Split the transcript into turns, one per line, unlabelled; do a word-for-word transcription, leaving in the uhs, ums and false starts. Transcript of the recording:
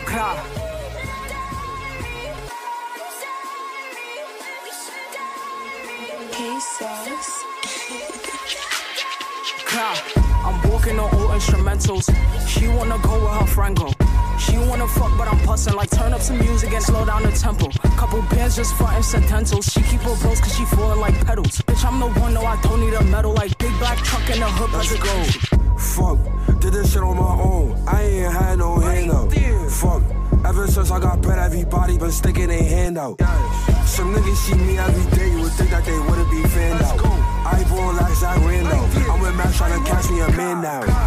Klar.
K-Sauce.
Klar. I'm walking on all instrumentals. She wanna go where her friend go. She wanna fuck, but I'm pussing. Like turn up some music and slow down the tempo. Couple bands just for incidentals. She keep her bros cause she falling like pedals. Bitch, I'm the one, no, I don't need a medal. Like big black truck in the hood, let's go.
Fuck, did this shit on my own. I ain't had no hand up. Fuck, ever since I got bread, everybody been sticking their hand out. Some niggas see me every day, you would think that they wouldn't be fanned out. I ball like Zach Randolph. I'm with Max trying to catch me a man now.